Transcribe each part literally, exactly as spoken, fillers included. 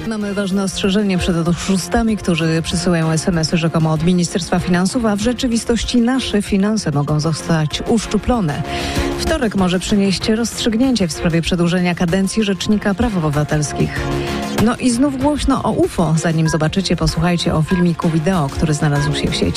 Mamy ważne ostrzeżenie przed oszustami, którzy przysyłają es em esy rzekomo od Ministerstwa Finansów, a w rzeczywistości nasze finanse mogą zostać uszczuplone. Wtorek może przynieść rozstrzygnięcie w sprawie przedłużenia kadencji Rzecznika Praw Obywatelskich. No i znów głośno o U F O. Zanim zobaczycie, posłuchajcie o filmiku wideo, który znalazł się w sieci.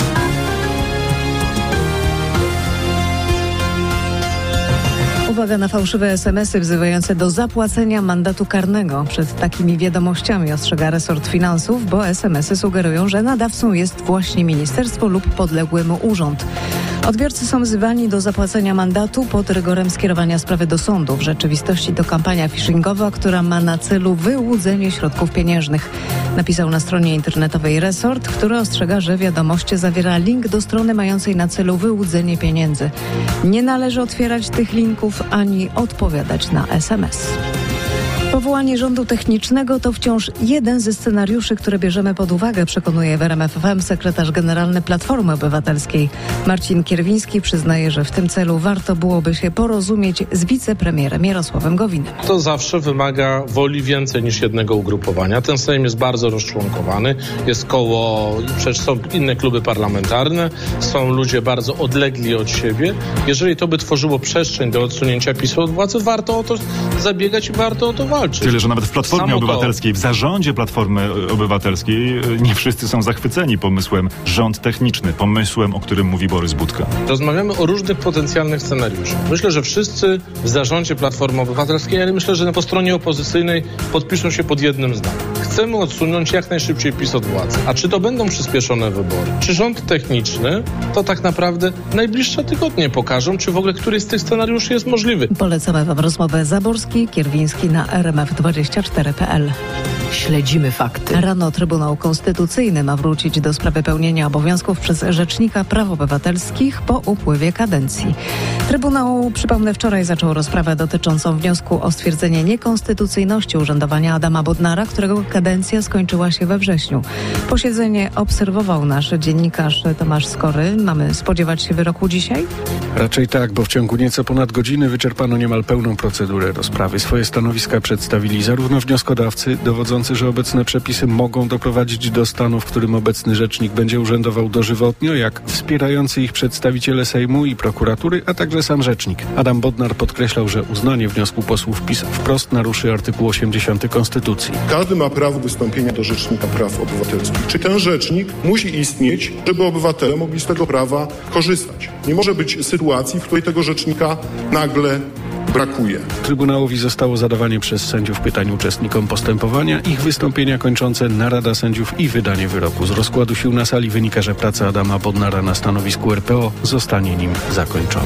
Uwaga na fałszywe es em esy wzywające do zapłacenia mandatu karnego. Przed takimi wiadomościami ostrzega resort finansów, bo es em esy sugerują, że nadawcą jest właśnie ministerstwo lub podległy mu urząd. Odbiorcy są wzywani do zapłacenia mandatu pod rygorem skierowania sprawy do sądu. W rzeczywistości to kampania phishingowa, która ma na celu wyłudzenie środków pieniężnych. Napisał na stronie internetowej resort, który ostrzega, że wiadomość zawiera link do strony mającej na celu wyłudzenie pieniędzy. Nie należy otwierać tych linków ani odpowiadać na es em es. Powołanie rządu technicznego to wciąż jeden ze scenariuszy, które bierzemy pod uwagę, przekonuje w R M F F M sekretarz generalny Platformy Obywatelskiej. Marcin Kierwiński przyznaje, że w tym celu warto byłoby się porozumieć z wicepremierem Jarosławem Gowinem. To zawsze wymaga woli więcej niż jednego ugrupowania. Ten Sejm jest bardzo rozczłonkowany. Jest koło, przecież są inne kluby parlamentarne, są ludzie bardzo odlegli od siebie. Jeżeli to by tworzyło przestrzeń do odsunięcia PiSu od władzy, warto o to zabiegać i warto o to walczyć. Tyle, że nawet w Platformie Samo Obywatelskiej, to... w zarządzie Platformy Obywatelskiej nie wszyscy są zachwyceni pomysłem rząd techniczny, pomysłem, o którym mówi Borys Budka. Rozmawiamy o różnych potencjalnych scenariuszach. Myślę, że wszyscy w zarządzie Platformy Obywatelskiej, ale myślę, że po stronie opozycyjnej podpiszą się pod jednym zdaniem. Chcemy odsunąć jak najszybciej PiS od władzy. A czy to będą przyspieszone wybory? Czy rząd techniczny? To tak naprawdę najbliższe tygodnie pokażą, czy w ogóle któryś z tych scenariuszy jest możliwy. Polecamy wam rozmowę Zaborski, Kierwiński na R M F dwadzieścia cztery kropka p l. Śledzimy fakty. Rano Trybunał Konstytucyjny ma wrócić do sprawy pełnienia obowiązków przez Rzecznika Praw Obywatelskich po upływie kadencji. Trybunał, przypomnę, wczoraj zaczął rozprawę dotyczącą wniosku o stwierdzenie niekonstytucyjności urzędowania Adama Bodnara, którego kadencja skończyła się we wrześniu. Posiedzenie obserwował nasz dziennikarz Tomasz Skory. Mamy spodziewać się wyroku dzisiaj? Raczej tak, bo w ciągu nieco ponad godziny wyczerpano niemal pełną procedurę rozprawy. Swoje stanowiska przedstawili zarówno wnioskodawcy, dowodzący, że obecne przepisy mogą doprowadzić do stanu, w którym obecny rzecznik będzie urzędował dożywotnio, jak wspierający ich przedstawiciele Sejmu i prokuratury, a także sam rzecznik. Adam Bodnar podkreślał, że uznanie wniosku posłów PiS wprost naruszy artykuł osiemdziesiąty Konstytucji. Każdy ma prawo wystąpienia do Rzecznika Praw Obywatelskich. Czy ten rzecznik musi istnieć, żeby obywatele mogli z tego prawa korzystać? Nie może być sytuacji, w której tego rzecznika nagle brakuje. Trybunałowi zostało zadawanie przez sędziów pytań uczestnikom postępowania, ich wystąpienia kończące, narada sędziów i wydanie wyroku. Z rozkładu sił na sali wynika, że praca Adama Bodnara na stanowisku R P O zostanie nim zakończona.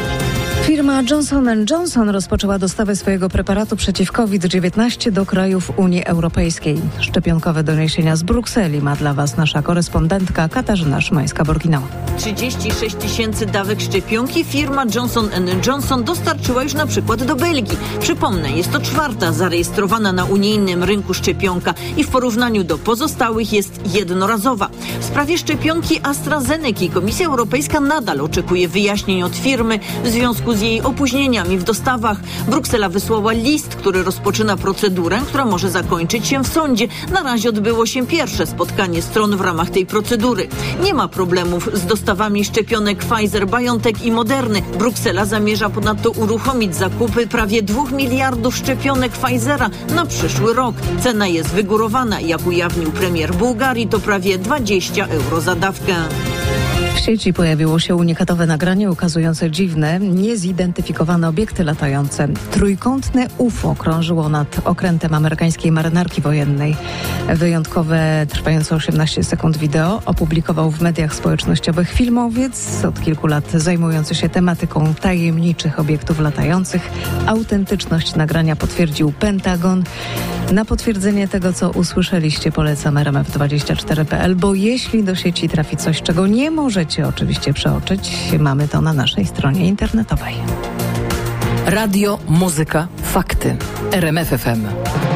Firma Johnson and Johnson rozpoczęła dostawę swojego preparatu przeciw COVID dziewiętnaście do krajów Unii Europejskiej. Szczepionkowe doniesienia z Brukseli ma dla Was nasza korespondentka Katarzyna Szymańska-Borgino. trzydzieści sześć tysięcy dawek szczepionki firma Johnson and Johnson dostarczyła już na przykład do Belgii. Przypomnę, jest to czwarta zarejestrowana na unijnym rynku szczepionka i w porównaniu do pozostałych jest jednorazowa. W sprawie szczepionki AstraZeneca Komisja Europejska nadal oczekuje wyjaśnień od firmy w związku z jej opóźnieniami w dostawach. Bruksela wysłała list, który rozpoczyna procedurę, która może zakończyć się w sądzie. Na razie odbyło się pierwsze spotkanie stron w ramach tej procedury. Nie ma problemów z dostawami szczepionek Pfizer, BioNTech i Moderny. Bruksela zamierza ponadto uruchomić zakupy prawie dwóch miliardów szczepionek Pfizera na przyszły rok. Cena jest wygórowana. Jak ujawnił premier Bułgarii, to prawie dwadzieścia euro za dawkę. W sieci pojawiło się unikatowe nagranie ukazujące dziwne, niezidentyfikowane obiekty latające. Trójkątne U F O krążyło nad okrętem amerykańskiej marynarki wojennej. Wyjątkowe, trwające osiemnaście sekund wideo opublikował w mediach społecznościowych filmowiec, od kilku lat zajmujący się tematyką tajemniczych obiektów latających. Autentyczność nagrania potwierdził Pentagon. Na potwierdzenie tego, co usłyszeliście, polecam R M F dwadzieścia cztery kropka p l, bo jeśli do sieci trafi coś, czego nie możecie oczywiście przeoczyć, mamy to na naszej stronie internetowej. Radio, muzyka, fakty. R M F F M.